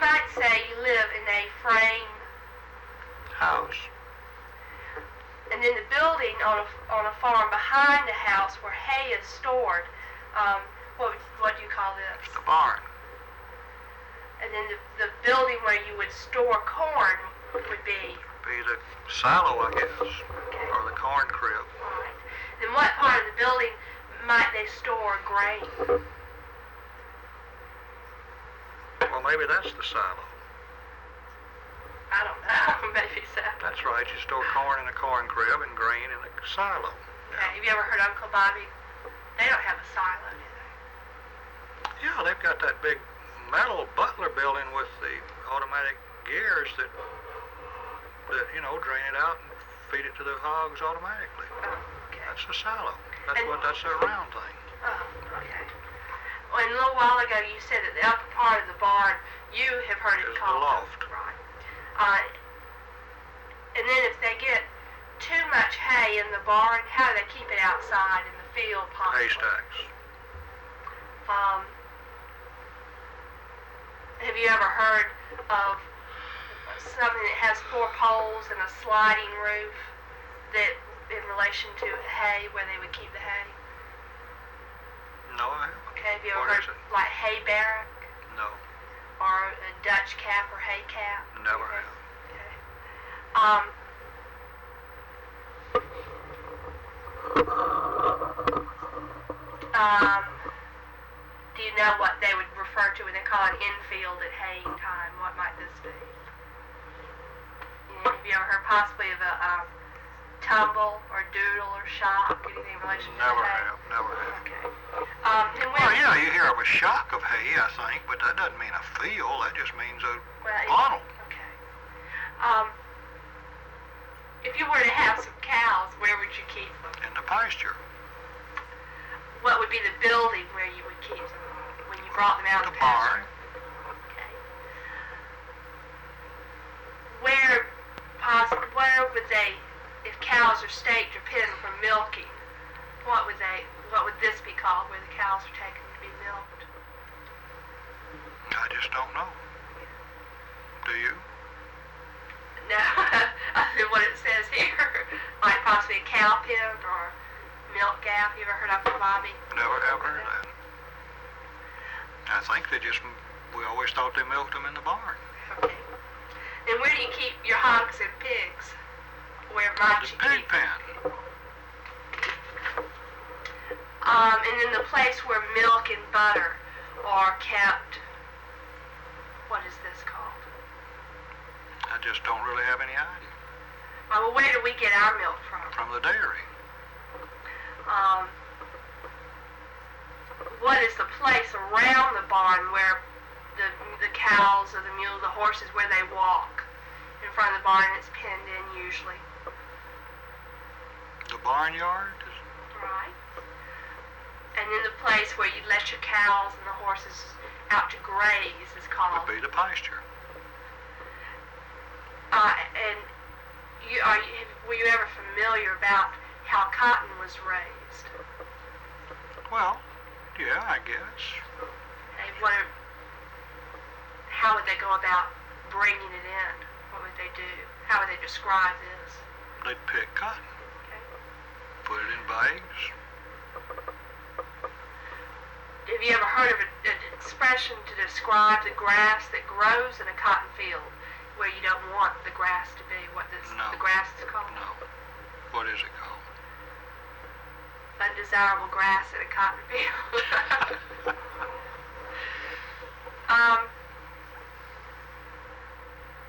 might say you live in a frame house. and then the building on a farm behind the house where hay is stored, what do you call this? The barn. And then the building where you would store corn would be? Be the silo, I guess, Okay. or the corn crib. Right. Then what part of the building might they store grain? Well, maybe that's the silo. I don't know. Maybe so. That's right. You store corn in a corn crib and grain in a silo. Okay. Have you ever heard Uncle Bobby? They don't have a silo, do they? Yeah, they've got that big metal Butler building with the automatic gears that drain it out and feed it to the hogs automatically. Oh, okay. That's a silo. That's a round thing. Oh, okay. Well, a little while ago you said that the upper part of the barn, you have heard it Is the called loft. Right. And then if they get too much hay in the barn, how do they keep it outside in the field possibly? Haystacks. Have you ever heard of something that has 4 poles and a sliding roof that in relation to hay, where they would keep the hay? No, I haven't. Okay, have you ever What heard is it? like hay barrack No, or a Dutch cap or hay cap? never Okay. have. Okay. Do you know what they would refer to when they call an infield at haying time? What might this be? Have you ever heard possibly of a tumble or doodle or shock, anything in relation to Never hay? have. Okay. Then Well, yeah, you hear of a shock of hay, I think, but that doesn't mean a field. That just means a funnel. Okay. If you were to have some cows, where would you keep them? In the pasture. What would be the building where you would keep them when you brought them out The of the pasture? barn. Okay. Where would they, if cows are staked or pinned for milking, what would this be called, where the cows are taken to be milked? I just don't know. Do you? No, other than what it says here, like possibly a cow pen or milk gap. You ever heard of Bobby? Never have heard that. I think we always thought they milked them in the barn. Okay. And where do you keep your hogs and pigs? Where might The you pig keep pen. And then the place where milk and butter are kept, what is this called? I just don't really have any idea. Well, where do we get our milk from? From the dairy. What is the place around the barn where the cows or the mules, the horses, where they walk in front of the barn? It's penned in usually. The barnyard? Right. And then the place where you let your cows and the horses out to graze is called. Would be the pasture. And were you ever familiar about how cotton was raised? Well, yeah, I guess. And how would they go about bringing it in? What would they do? How would they describe this? They'd pick cotton, Okay. put it in bags. Have you ever heard of an expression to describe the grass that grows in a cotton field where you don't want the grass to be? What No. the grass is called? No. What is it called? Undesirable grass in a cotton field.